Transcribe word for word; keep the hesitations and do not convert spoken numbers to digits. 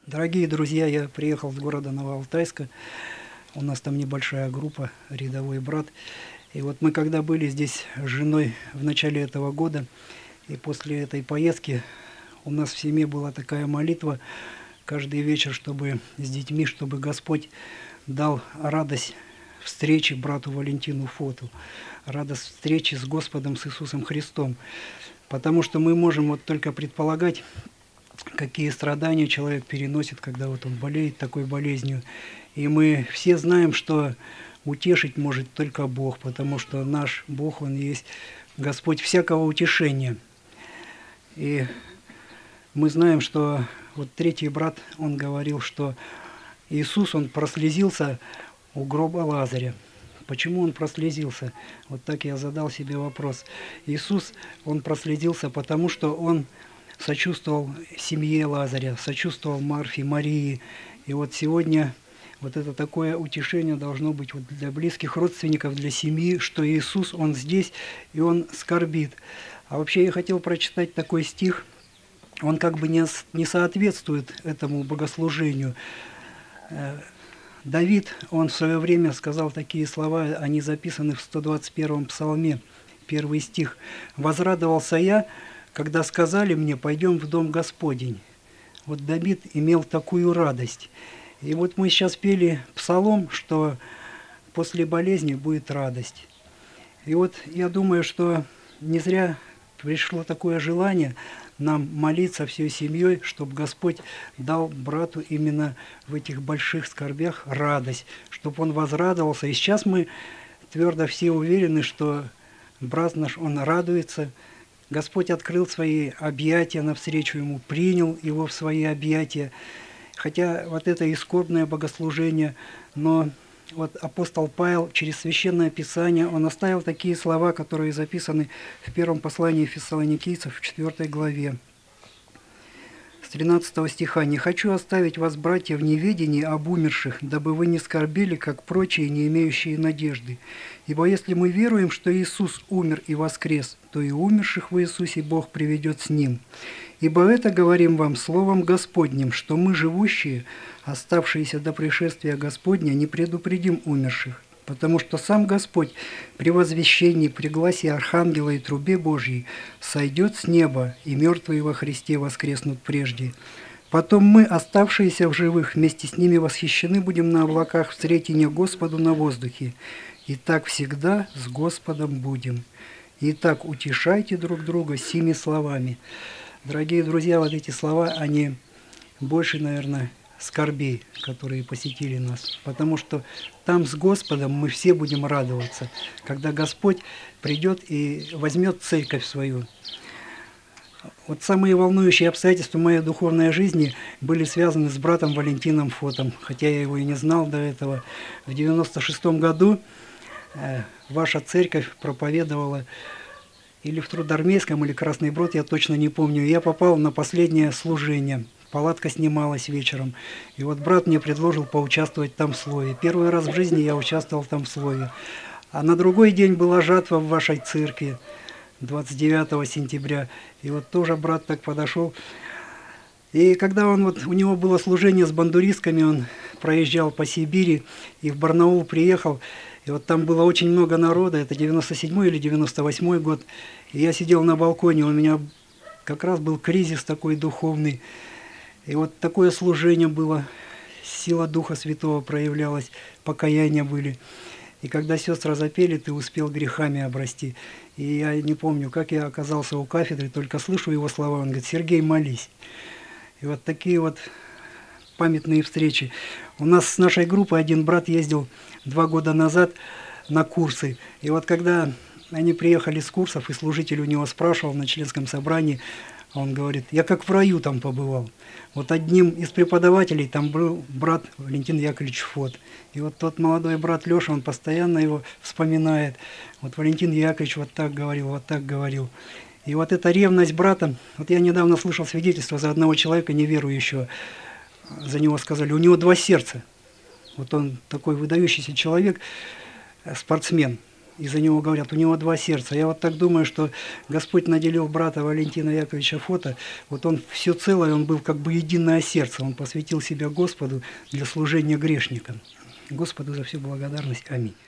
Дорогие друзья, я приехал с города Новоалтайска. У нас там небольшая группа, рядовой брат. И вот мы когда были здесь с женой в начале этого года, и после этой поездки у нас в семье была такая молитва каждый вечер, чтобы с детьми, чтобы Господь дал радость встречи брату Валентину Фоту, радость встречи с Господом, с Иисусом Христом. Потому что мы можем вот только предполагать, какие страдания человек переносит, когда вот он болеет такой болезнью. И мы все знаем, что утешить может только Бог, потому что наш Бог, Он есть Господь всякого утешения. И мы знаем, что вот третий брат, он говорил, что Иисус, Он прослезился у гроба Лазаря. Почему Он прослезился? Вот так я задал себе вопрос. Иисус, Он прослезился, потому что Он сочувствовал семье Лазаря, сочувствовал Марфе, Марии. И вот сегодня вот это такое утешение должно быть вот для близких родственников, для семьи, что Иисус, Он здесь, и Он скорбит. А вообще я хотел прочитать такой стих, он как бы не, не соответствует этому богослужению. Давид, он в свое время сказал такие слова, они записаны в сто двадцать первом псалме, первый стих. «Возрадовался я, когда сказали мне, пойдем в дом Господень». Вот Давид имел такую радость. И вот мы сейчас пели псалом, что после болезни будет радость. И вот я думаю, что не зря пришло такое желание нам молиться всей семьей, чтобы Господь дал брату именно в этих больших скорбях радость, чтобы он возрадовался. И сейчас мы твердо все уверены, что брат наш, он радуется. Господь открыл свои объятия навстречу ему, принял его в свои объятия. Хотя вот это и скорбное богослужение, но вот апостол Павел через Священное Писание, он оставил такие слова, которые записаны в первом послании Фессалоникийцев в четвёртой главе. С тринадцатого стиха. «Не хочу оставить вас, братья, в неведении об умерших, дабы вы не скорбели, как прочие, не имеющие надежды. Ибо если мы веруем, что Иисус умер и воскрес, то и умерших в Иисусе Бог приведет с Ним. Ибо это говорим вам словом Господним, что мы, живущие, оставшиеся до пришествия Господня, не предупредим умерших, потому что сам Господь при возвещении, при гласе Архангела и трубе Божьей сойдет с неба, и мертвые во Христе воскреснут прежде. Потом мы, оставшиеся в живых, вместе с ними восхищены будем на облаках в сретенье Господу на воздухе. И так всегда с Господом будем. Итак, утешайте друг друга сими словами». Дорогие друзья, вот эти слова, они больше, наверное, скорбей, которые посетили нас. Потому что там с Господом мы все будем радоваться, когда Господь придет и возьмет церковь свою. Вот самые волнующие обстоятельства моей духовной жизни были связаны с братом Валентином Фотом, хотя я его и не знал до этого. В девяносто шестом году э, ваша церковь проповедовала или в Трудармейском, или Красный Брод, я точно не помню. Я попал на последнее служение. Палатка снималась вечером. И вот брат мне предложил поучаствовать там в слове. Первый раз в жизни я участвовал там в слове. А на другой день была жатва в вашей церкви, двадцать девятого сентября. И вот тоже брат так подошел. И когда он, вот, у него было служение с бандуристками, он проезжал по Сибири и в Барнаул приехал. И вот там было очень много народа, это девяносто седьмой или девяносто восьмой год. И я сидел на балконе, у меня как раз был кризис такой духовный. И вот такое служение было, сила Духа Святого проявлялась, покаяния были. И когда сестры запели, ты успел грехами обрасти. И я не помню, как я оказался у кафедры, только слышу его слова, он говорит: «Сергей, молись». И вот такие вот памятные встречи. У нас с нашей группой один брат ездил два года назад на курсы. И вот когда они приехали с курсов, и служитель у него спрашивал на членском собрании, он говорит: «Я как в раю там побывал». Вот одним из преподавателей там был брат Валентин Яковлевич Фот. И вот тот молодой брат Леша, он постоянно его вспоминает. Вот Валентин Яковлевич вот так говорил, вот так говорил. И вот эта ревность брата, вот я недавно слышал свидетельство за одного человека, неверующего, за него сказали, у него два сердца. Вот он такой выдающийся человек, спортсмен. И за него говорят, у него два сердца. Я вот так думаю, что Господь наделил брата Валентина Яковлевича Фото, вот он все целое, он был как бы единое сердце, он посвятил себя Господу для служения грешникам. Господу за всю благодарность. Аминь.